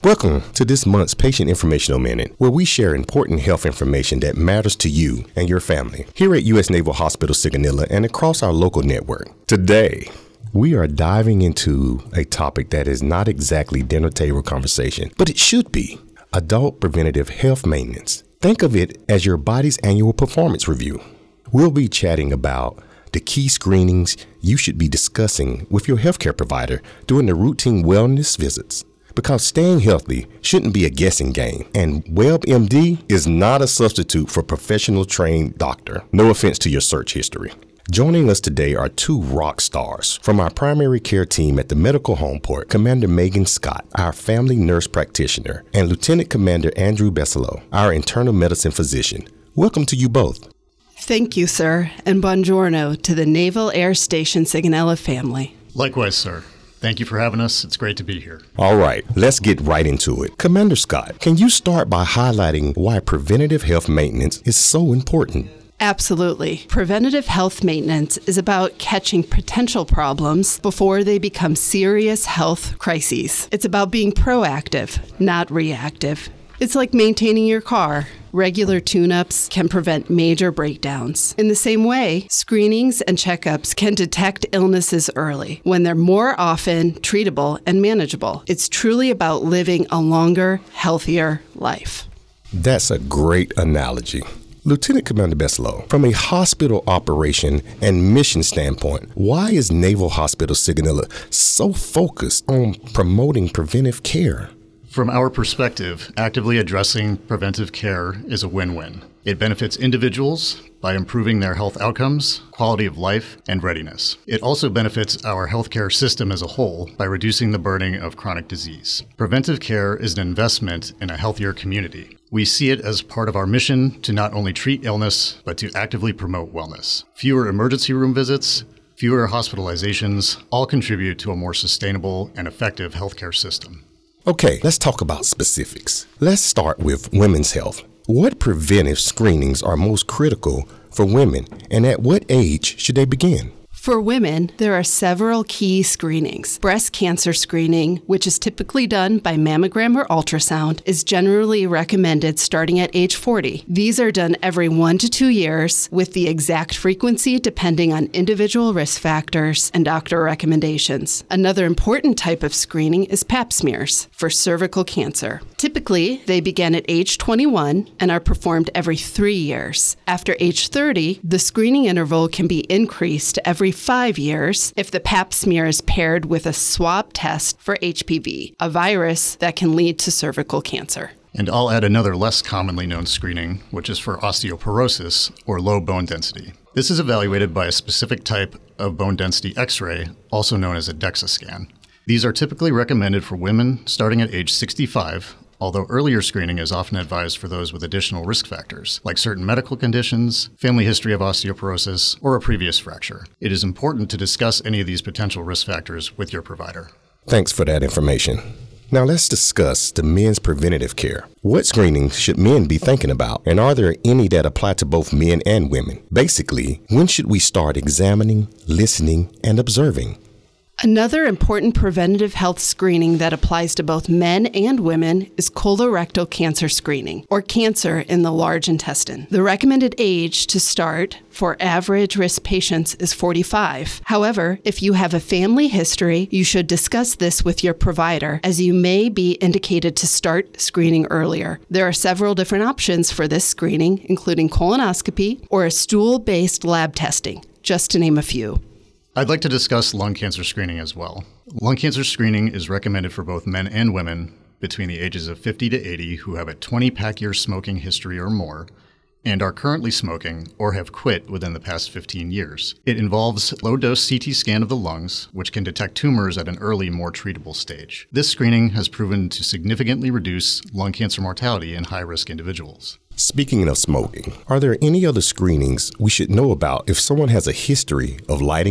Welcome to this month's Patient Informational Minute, where we share important health information that matters to you and your family here at U.S. Naval Hospital Sigonella and across our local network. Today, we are diving into a topic that is not exactly dinner table conversation, but it should be: adult preventative health maintenance. Think of it as your body's annual performance review. We'll be chatting about the key screenings you should be discussing with your healthcare provider during the routine wellness visits. Because staying healthy shouldn't be a guessing game, and WebMD is not a substitute for professional trained doctor. No offense to your search history. Joining us today are two rock stars from our primary care team at the Medical Home Port, Commander Megan Scott, our family nurse practitioner, and Lieutenant Commander Andrew Besselo, our internal medicine physician. Welcome to you both. Thank you, sir, and buongiorno to the Naval Air Station Sigonella family. Likewise, sir. Thank you for having us. It's great to be here. All right, let's get right into it. Commander Scott, can you start by highlighting why preventative health maintenance is so important? Absolutely. Preventative health maintenance is about catching potential problems before they become serious health crises. It's about being proactive, not reactive. It's like maintaining your car. Regular tune-ups can prevent major breakdowns. In the same way, screenings and checkups can detect illnesses early when they're more often treatable and manageable. It's truly about living a longer, healthier life. That's a great analogy. Lieutenant Commander Besselo, from a hospital operation and mission standpoint, why is Naval Hospital Sigonella so focused on promoting preventive care? From our perspective, actively addressing preventive care is a win-win. It benefits individuals by improving their health outcomes, quality of life, and readiness. It also benefits our healthcare system as a whole by reducing the burden of chronic disease. Preventive care is an investment in a healthier community. We see it as part of our mission to not only treat illness, but to actively promote wellness. Fewer emergency room visits, fewer hospitalizations, all contribute to a more sustainable and effective healthcare system. Okay, let's talk about specifics. Let's start with women's health. What preventive screenings are most critical for women, and at what age should they begin? For women, there are several key screenings. Breast cancer screening, which is typically done by mammogram or ultrasound, is generally recommended starting at age 40. These are done every 1 to 2 years, with the exact frequency depending on individual risk factors and doctor recommendations. Another important type of screening is pap smears for cervical cancer. Typically, they begin at age 21 and are performed every 3 years. After age 30, the screening interval can be increased to every 5 years if the pap smear is paired with a swab test for HPV, a virus that can lead to cervical cancer. And I'll add another less commonly known screening, which is for osteoporosis or low bone density. This is evaluated by a specific type of bone density X-ray, also known as a DEXA scan. These are typically recommended for women starting at age 65, although earlier screening is often advised for those with additional risk factors, like certain medical conditions, family history of osteoporosis, or a previous fracture. It is important to discuss any of these potential risk factors with your provider. Thanks for that information. Now let's discuss the men's preventative care. What screenings should men be thinking about, and are there any that apply to both men and women? Basically, when should we start examining, listening, and observing? Another important preventative health screening that applies to both men and women is colorectal cancer screening, or cancer in the large intestine. The recommended age to start for average risk patients is 45. However, if you have a family history, you should discuss this with your provider, as you may be indicated to start screening earlier. There are several different options for this screening, including colonoscopy or a stool-based lab testing, just to name a few. I'd like to discuss lung cancer screening as well. Lung cancer screening is recommended for both men and women between the ages of 50 to 80 who have a 20-pack-year smoking history or more and are currently smoking or have quit within the past 15 years. It involves low-dose CT scan of the lungs, which can detect tumors at an early, more treatable stage. This screening has proven to significantly reduce lung cancer mortality in high-risk individuals. Speaking of smoking, are there any other screenings we should know about if someone has a history of lighting up?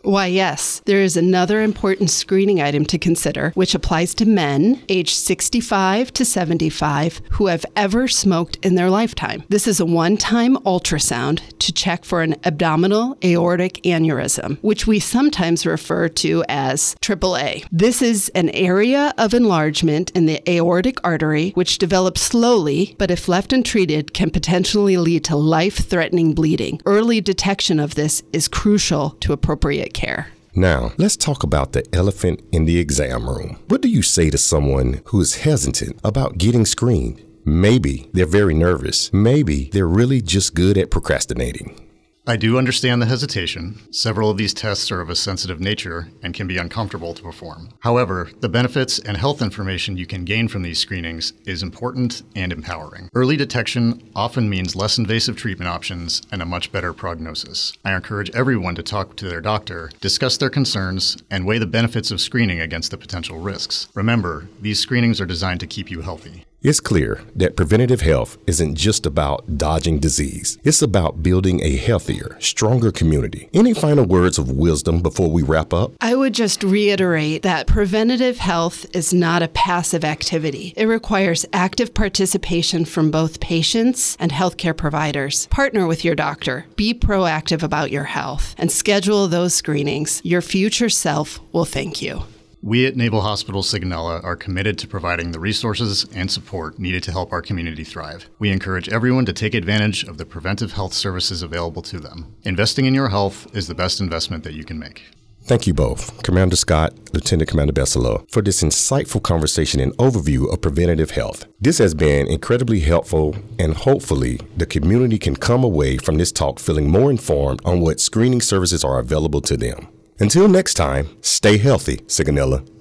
Why, yes, there is another important screening item to consider, which applies to men aged 65 to 75 who have ever smoked in their lifetime. This is a one-time ultrasound to check for an abdominal aortic aneurysm, which we sometimes refer to as AAA. This is an area of enlargement in the aortic artery, which develops slowly, but if left untreated, can potentially lead to life-threatening bleeding. Early detection of this is crucial to appropriate care. Now, let's talk about the elephant in the exam room. What do you say to someone who is hesitant about getting screened? Maybe they're very nervous. Maybe they're really just good at procrastinating. I do understand the hesitation. Several of these tests are of a sensitive nature and can be uncomfortable to perform. However, the benefits and health information you can gain from these screenings is important and empowering. Early detection often means less invasive treatment options and a much better prognosis. I encourage everyone to talk to their doctor, discuss their concerns, and weigh the benefits of screening against the potential risks. Remember, these screenings are designed to keep you healthy. It's clear that preventative health isn't just about dodging disease. It's about building a healthier, stronger community. Any final words of wisdom before we wrap up? I would just reiterate that preventative health is not a passive activity. It requires active participation from both patients and healthcare providers. Partner with your doctor, be proactive about your health, and schedule those screenings. Your future self will thank you. We at Naval Hospital Sigonella are committed to providing the resources and support needed to help our community thrive. We encourage everyone to take advantage of the preventive health services available to them. Investing in your health is the best investment that you can make. Thank you both, Commander Scott, Lieutenant Commander Besselo, for this insightful conversation and overview of preventative health. This has been incredibly helpful, and hopefully the community can come away from this talk feeling more informed on what screening services are available to them. Until next time, stay healthy, Sigonella.